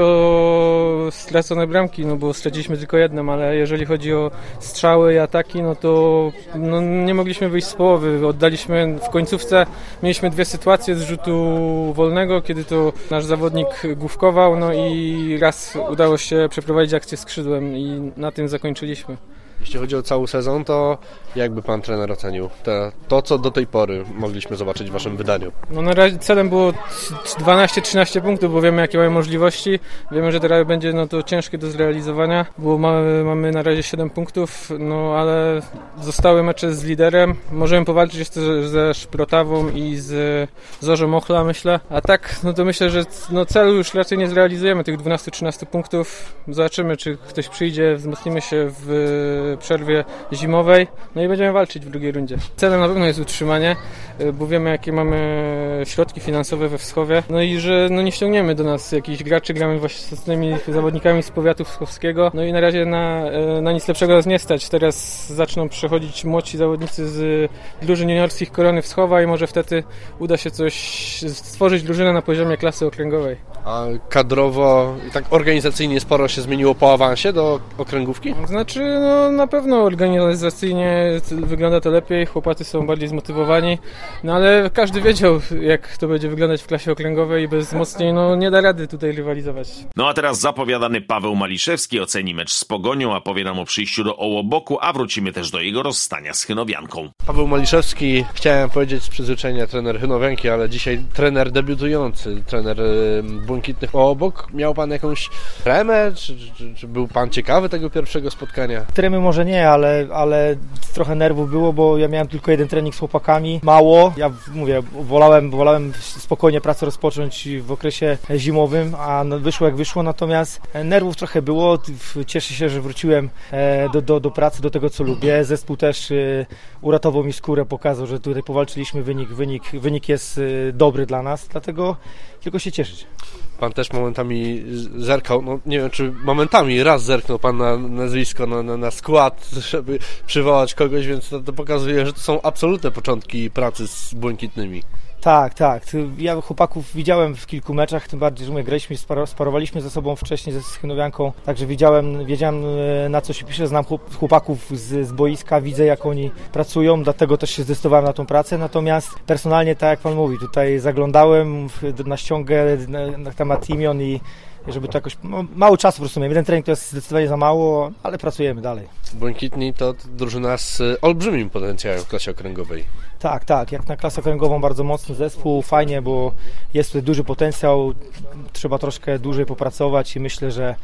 o stracone bramki, no bo straciliśmy tylko jedną, ale jeżeli chodzi o strzały i ataki, no to no, nie mogliśmy wyjść z połowy. Oddaliśmy w końcówce, mieliśmy dwie sytuacje z rzutu wolnego, kiedy to nasz zawodnik główkował, no i raz udało się przeprowadzić akcję skrzydłem i na tym zakończyliśmy. Jeśli chodzi o cały sezon, to jakby Pan trener ocenił te, to, co do tej pory mogliśmy zobaczyć w Waszym wydaniu? No na razie celem było dwanaście trzynaście punktów, bo wiemy, jakie mamy możliwości. Wiemy, że teraz będzie no to ciężkie do zrealizowania, bo mamy, mamy na razie siedem punktów, no ale zostały mecze z liderem. Możemy powalczyć jeszcze ze Szprotawą i z Zorzą Ochla, myślę. A tak, no to myślę, że no celu już raczej nie zrealizujemy, tych dwanaście trzynaście punktów. Zobaczymy, czy ktoś przyjdzie, wzmocnimy się w przerwie zimowej, no i będziemy walczyć w drugiej rundzie. Celem na pewno jest utrzymanie, bo wiemy, jakie mamy środki finansowe we Wschowie, no i że no nie ściągniemy do nas jakichś graczy, gramy właśnie z tymi zawodnikami z powiatu wschowskiego, no i na razie na, na nic lepszego nas nie stać. Teraz zaczną przechodzić młodsi zawodnicy z drużyn juniorskich Korony Wschowa i może wtedy uda się coś stworzyć drużynę na poziomie klasy okręgowej. A kadrowo i tak organizacyjnie sporo się zmieniło po awansie do okręgówki? Znaczy, no na pewno organizacyjnie wygląda to lepiej, chłopacy są bardziej zmotywowani, no ale każdy wiedział, jak to będzie wyglądać w klasie okręgowej i bez wzmocnień no nie da rady tutaj rywalizować. No a teraz zapowiadany Paweł Maliszewski oceni mecz z Pogonią, a powie nam o przyjściu do Ołoboku, a wrócimy też do jego rozstania z Chynowianką. Paweł Maliszewski, chciałem powiedzieć z przyzwyczajenia trener Chynowianki, ale dzisiaj trener debiutujący, trener Błękitnych Ołobok. Miał Pan jakąś tremę? Czy, czy, czy był Pan ciekawy tego pierwszego spotkania? Tremy może nie, ale, ale trochę nerwów było, bo ja miałem tylko jeden trening z chłopakami, mało. Ja mówię, wolałem, wolałem spokojnie pracę rozpocząć w okresie zimowym, a wyszło jak wyszło, natomiast nerwów trochę było. Cieszę się, że wróciłem do, do, do pracy, do tego, co lubię. Zespół też uratował mi skórę, pokazał, że tutaj powalczyliśmy, wynik, wynik, wynik jest dobry dla nas, dlatego tylko się cieszyć. Pan też momentami zerkał, no nie wiem, czy momentami raz zerknął Pan na nazwisko, na, na, na skład, żeby przywołać kogoś, więc to, to pokazuje, że to są absolutne początki pracy z Błękitnymi. Tak, tak. Ja chłopaków widziałem w kilku meczach, tym bardziej, że my graliśmy, sparowaliśmy ze sobą wcześniej ze Chynowianką, także widziałem, wiedziałem, na co się pisze, znam chłopaków z, z boiska, widzę, jak oni pracują, dlatego też się zdecydowałem na tą pracę, natomiast personalnie, tak jak Pan mówi, tutaj zaglądałem na ściągę na, na temat imion i żeby to jakoś, no, mało czasu po prostu miałem. Jeden trening to jest zdecydowanie za mało, ale pracujemy dalej. Błękitni to drużyna z olbrzymim potencjałem w klasie okręgowej. Tak, tak, jak na klasę okręgową bardzo mocny zespół, fajnie, bo jest tutaj duży potencjał, trzeba troszkę dłużej popracować i myślę, że,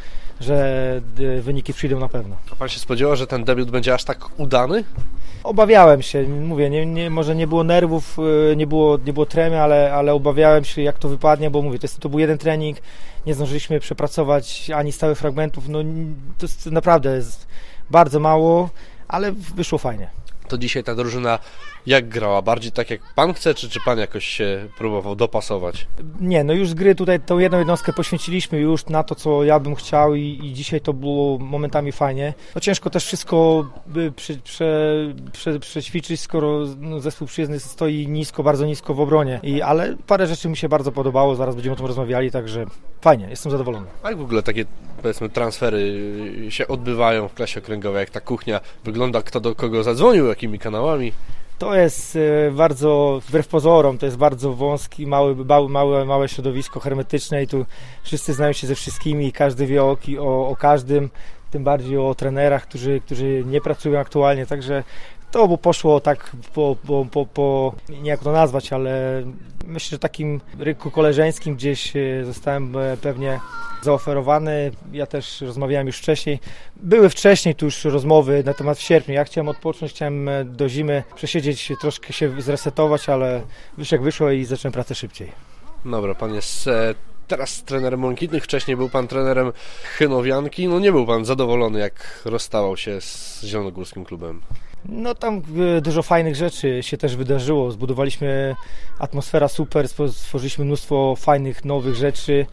że wyniki przyjdą na pewno. A Pan się spodziewał, że ten debiut będzie aż tak udany? Obawiałem się, mówię, nie, nie, może nie było nerwów, nie było, nie było tremy, ale, ale obawiałem się, jak to wypadnie, bo mówię, to, jest, to był jeden trening, nie zdążyliśmy przepracować ani stałych fragmentów, no to jest naprawdę jest bardzo mało, ale wyszło fajnie. To dzisiaj ta drużyna jak grała? Bardziej tak jak Pan chce, czy, czy Pan jakoś się próbował dopasować? Nie, no już z gry tutaj tą jedną jednostkę poświęciliśmy już na to, co ja bym chciał i, i dzisiaj to było momentami fajnie. No ciężko też wszystko by prze, prze, prze, przećwiczyć, skoro no, zespół przyjezdny stoi nisko, bardzo nisko w obronie. I, ale parę rzeczy mi się bardzo podobało, zaraz będziemy o tym rozmawiali, także fajnie, jestem zadowolony. A jak w ogóle takie, powiedzmy, transfery się odbywają w klasie okręgowej, jak ta kuchnia wygląda, kto do kogo zadzwonił, jakimi kanałami? To jest bardzo, wbrew pozorom, to jest bardzo wąski, mały, małe, małe środowisko hermetyczne i tu wszyscy znają się ze wszystkimi i każdy wie o, o, o każdym, tym bardziej o trenerach, którzy, którzy nie pracują aktualnie, także to bo poszło tak po, po, po, po, nie jak to nazwać, ale myślę, że takim rynku koleżeńskim gdzieś zostałem pewnie zaoferowany. Ja też rozmawiałem już wcześniej. Były wcześniej tu już rozmowy na temat w sierpniu. Ja chciałem odpocząć, chciałem do zimy przesiedzieć, troszkę się zresetować, ale już jak wyszło i zacząłem pracę szybciej. Dobra, Pan jest teraz trenerem Błękitnych, wcześniej był Pan trenerem Chynowianki. No nie był Pan zadowolony, jak rozstawał się z Zielonogórskim klubem. No tam dużo fajnych rzeczy się też wydarzyło. Zbudowaliśmy atmosfera super, stworzyliśmy mnóstwo fajnych, nowych rzeczy.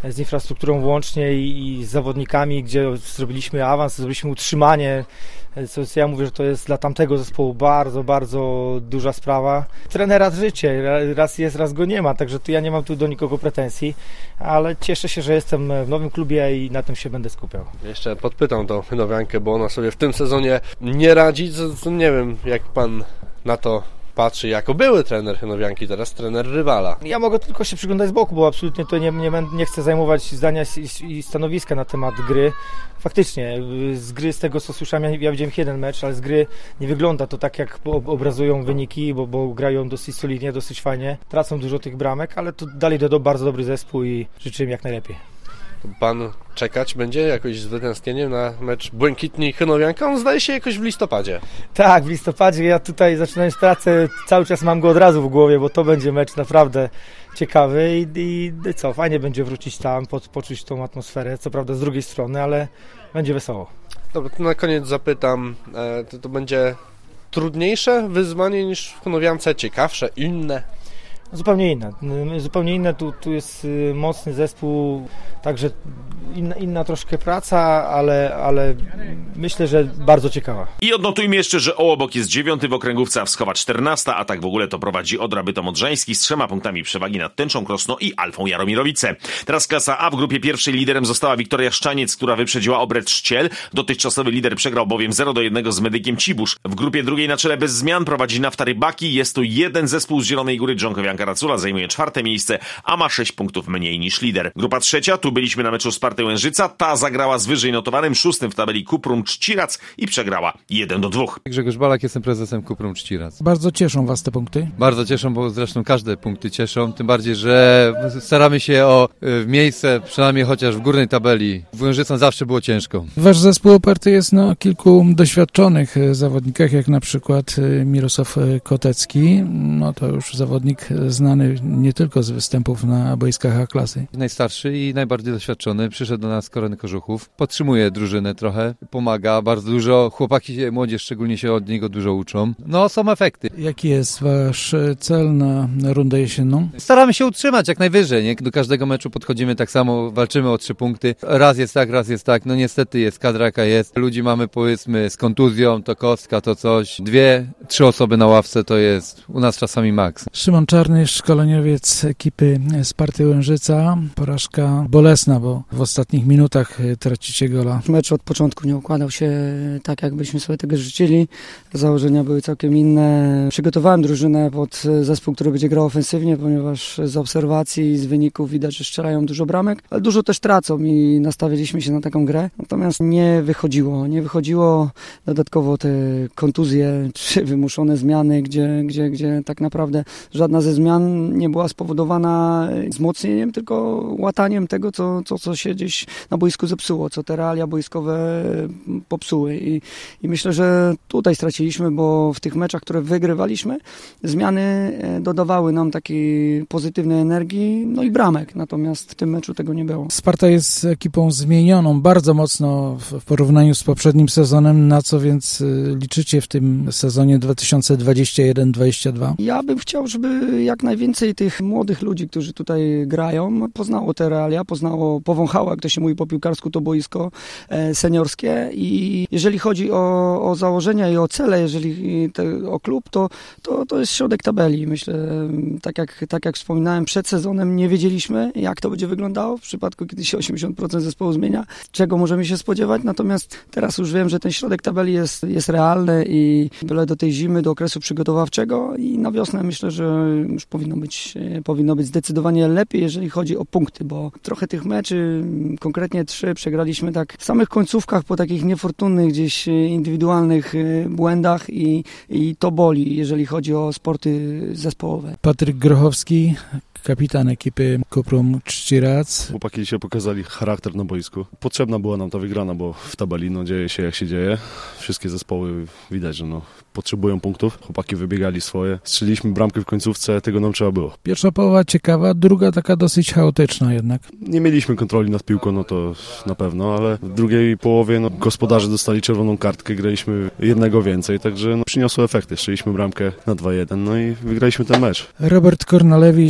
z infrastrukturą włącznie i, i z zawodnikami, gdzie zrobiliśmy awans, zrobiliśmy utrzymanie, co ja mówię, że to jest dla tamtego zespołu bardzo, bardzo duża sprawa. Trenera życie, raz jest, raz go nie ma, także tu ja nie mam tu do nikogo pretensji, ale cieszę się, że jestem w nowym klubie i na tym się będę skupiał. Jeszcze podpytam tą Chynowiankę, bo ona sobie w tym sezonie nie radzi, to nie wiem, jak pan na to patrzy jako były trener Chynowianki, teraz trener rywala. Ja mogę tylko się przyglądać z boku, bo absolutnie to nie, nie, nie chcę zajmować zdania i stanowiska na temat gry. Faktycznie, z gry, z tego co słyszałem, ja, ja widziałem jeden mecz, ale z gry nie wygląda to tak, jak obrazują wyniki, bo, bo grają dosyć solidnie, dosyć fajnie. Tracą dużo tych bramek, ale to dalej do, do bardzo dobry zespół i życzę im jak najlepiej. Pan czekać będzie jakoś z wytęsknieniem na mecz Błękitni Chynowianka? On zdaje się jakoś w listopadzie. Tak, w listopadzie. Ja tutaj zaczynając pracę, cały czas mam go od razu w głowie, bo to będzie mecz naprawdę ciekawy i, i, i co, fajnie będzie wrócić tam, po, poczuć tą atmosferę, co prawda z drugiej strony, ale będzie wesoło. Dobra, to na koniec zapytam, to, to będzie trudniejsze wyzwanie niż w Chynowiance, ciekawsze, inne? Zupełnie inne. Zupełnie inne. Tu, tu jest mocny zespół, także inna, inna troszkę praca, ale, ale myślę, że bardzo ciekawa. I odnotujmy jeszcze, że Ołobok jest dziewiąty w okręgówce, a Wskowa czternasta, a tak w ogóle to prowadzi Odra Bytom-Odrzański z trzema punktami przewagi nad Tęczą Krosno i Alfą Jaromirowice. Teraz klasa A. W grupie pierwszej liderem została Wiktoria Szczaniec, która wyprzedziła Obret Szciel. Dotychczasowy lider przegrał bowiem zero do jednego z Medykiem Cibusz. W grupie drugiej na czele bez zmian prowadzi Nafta Rybaki. Jest tu jeden zespół z Zielonej Góry, Dżonkowianka Racula zajmuje czwarte miejsce, a ma sześć punktów mniej niż lider. Grupa trzecia, tu byliśmy na meczu Sparty Łężyca, ta zagrała z wyżej notowanym szóstym w tabeli Kuprum Czcirac i przegrała jeden do dwóch. Grzegorz Balak, jestem prezesem Kuprum Czcirac. Bardzo cieszą was te punkty? Bardzo cieszą, bo zresztą każde punkty cieszą, tym bardziej, że staramy się o y, miejsce, przynajmniej chociaż w górnej tabeli. W Łężycą zawsze było ciężko. Wasz zespół oparty jest na kilku doświadczonych zawodnikach, jak na przykład Mirosław Kotecki. No to już zawodnik znany nie tylko z występów na boiskach A klasy. Najstarszy i najbardziej doświadczony. Przyszedł do nas Koreny Kożuchów. Podtrzymuje drużynę trochę, pomaga bardzo dużo. Chłopaki, młodzież szczególnie się od niego dużo uczą. No, są efekty. Jaki jest wasz cel na rundę jesienną? Staramy się utrzymać jak najwyżej. Nie? Do każdego meczu podchodzimy tak samo, walczymy o trzy punkty. Raz jest tak, raz jest tak. No niestety jest kadra jaka jest. Ludzi mamy powiedzmy z kontuzją, to kostka, to coś. Dwie, trzy osoby na ławce to jest u nas czasami maks. Szymon Czarny, szkoleniowiec ekipy Sparty Łężyca. Porażka bolesna, bo w ostatnich minutach tracicie gola. Mecz od początku nie układał się tak, jakbyśmy sobie tego życzyli. Założenia były całkiem inne. Przygotowałem drużynę pod zespół, który będzie grał ofensywnie, ponieważ z obserwacji i z wyników widać, że strzelają dużo bramek, ale dużo też tracą i nastawiliśmy się na taką grę. Natomiast nie wychodziło. Nie wychodziło dodatkowo te kontuzje czy wymuszone zmiany, gdzie, gdzie, gdzie tak naprawdę żadna ze zmian nie była spowodowana wzmocnieniem, tylko łataniem tego, co, co, co się gdzieś na boisku zepsuło, co te realia boiskowe popsuły. I, i myślę, że tutaj straciliśmy, bo w tych meczach, które wygrywaliśmy, zmiany dodawały nam takiej pozytywnej energii, no i bramek. Natomiast w tym meczu tego nie było. Sparta jest ekipą zmienioną bardzo mocno w porównaniu z poprzednim sezonem. Na co więc liczycie w tym sezonie dwa tysiące dwudziestym pierwszym dwudziestym drugim? Ja bym chciał, żeby jak najwięcej tych młodych ludzi, którzy tutaj grają, poznało te realia, poznało, powąchało, jak to się mówi po piłkarsku, to boisko e, seniorskie i jeżeli chodzi o, o założenia i o cele, jeżeli te, o klub, to, to, to jest środek tabeli. Myślę, tak jak, tak jak wspominałem, przed sezonem nie wiedzieliśmy, jak to będzie wyglądało w przypadku, kiedy się osiemdziesiąt procent zespołu zmienia, czego możemy się spodziewać, natomiast teraz już wiem, że ten środek tabeli jest, jest realny i byle do tej zimy, do okresu przygotowawczego i na wiosnę myślę, że już powinno być, powinno być zdecydowanie lepiej, jeżeli chodzi o punkty, bo trochę tych meczy, konkretnie trzy, przegraliśmy tak w samych końcówkach po takich niefortunnych gdzieś indywidualnych błędach i, i to boli, jeżeli chodzi o sporty zespołowe. Patryk Grochowski, kapitan ekipy Kuprum Czcirac. Chłopaki dzisiaj pokazali charakter na boisku. Potrzebna była nam ta wygrana, bo w tabeli no, dzieje się jak się dzieje. Wszystkie zespoły widać, że no, potrzebują punktów. Chłopaki wybiegali swoje. Strzeliliśmy bramkę w końcówce, tego nam trzeba było. Pierwsza połowa ciekawa, druga taka dosyć chaotyczna jednak. Nie mieliśmy kontroli nad piłką, no to na pewno, ale w drugiej połowie no, gospodarze dostali czerwoną kartkę, graliśmy jednego więcej, także no, przyniosło efekty. Strzeliśmy bramkę na dwa jeden, no i wygraliśmy ten mecz. Robert Kornalewicz z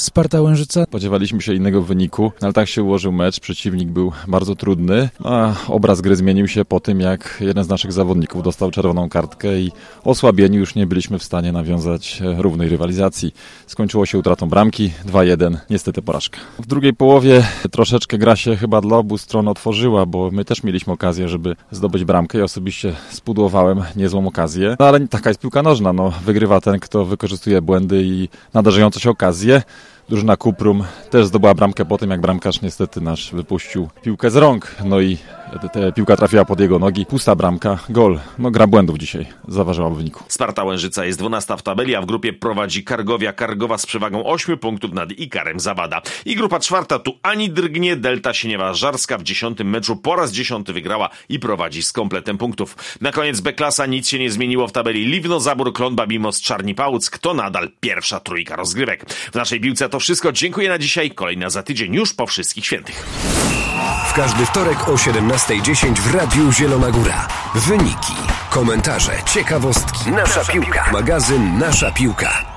Sparta Łężyca. Spodziewaliśmy się innego wyniku, ale tak się ułożył mecz. Przeciwnik był bardzo trudny, a obraz gry zmienił się po tym, jak jeden z naszych zawodników dostał czerwoną kartkę i osłabieni już nie byliśmy w stanie nawiązać równej rywalizacji. Skończyło się utratą bramki, dwa jeden, niestety porażka. W drugiej połowie troszeczkę gra się chyba dla obu stron otworzyła, bo my też mieliśmy okazję, żeby zdobyć bramkę i osobiście spudłowałem niezłą okazję. No ale taka jest piłka nożna, no wygrywa ten, kto wykorzystuje błędy i nadarzające się okazje. Drużyna Cuprum też zdobyła bramkę po tym, jak bramkarz niestety nasz wypuścił piłkę z rąk. No i te, piłka trafiła pod jego nogi. Pusta bramka, gol. No gra błędów dzisiaj zaważyła w wyniku. Sparta Łężyca jest dwunasta w tabeli, a w grupie prowadzi Kargowia Kargowa z przewagą ośmiu punktów nad Ikarem Zawada. I grupa czwarta tu ani drgnie. Delta Siniewa Żarska w dziesiątym meczu po raz dziesiąty wygrała i prowadzi z kompletem punktów. Na koniec B-klasa, nic się nie zmieniło w tabeli. Liwno, Zabór, Klątba, Bimos, Czarni Pałuck to nadal pierwsza trójka rozgrywek. W naszej piłce to wszystko. Dziękuję na dzisiaj. Kolejna za tydzień już po wszystkich świętych. W każdy wtorek o siedemnasta dziesięć w Radiu Zielona Góra. Wyniki, komentarze, ciekawostki. Nasza piłka. Magazyn Nasza Piłka.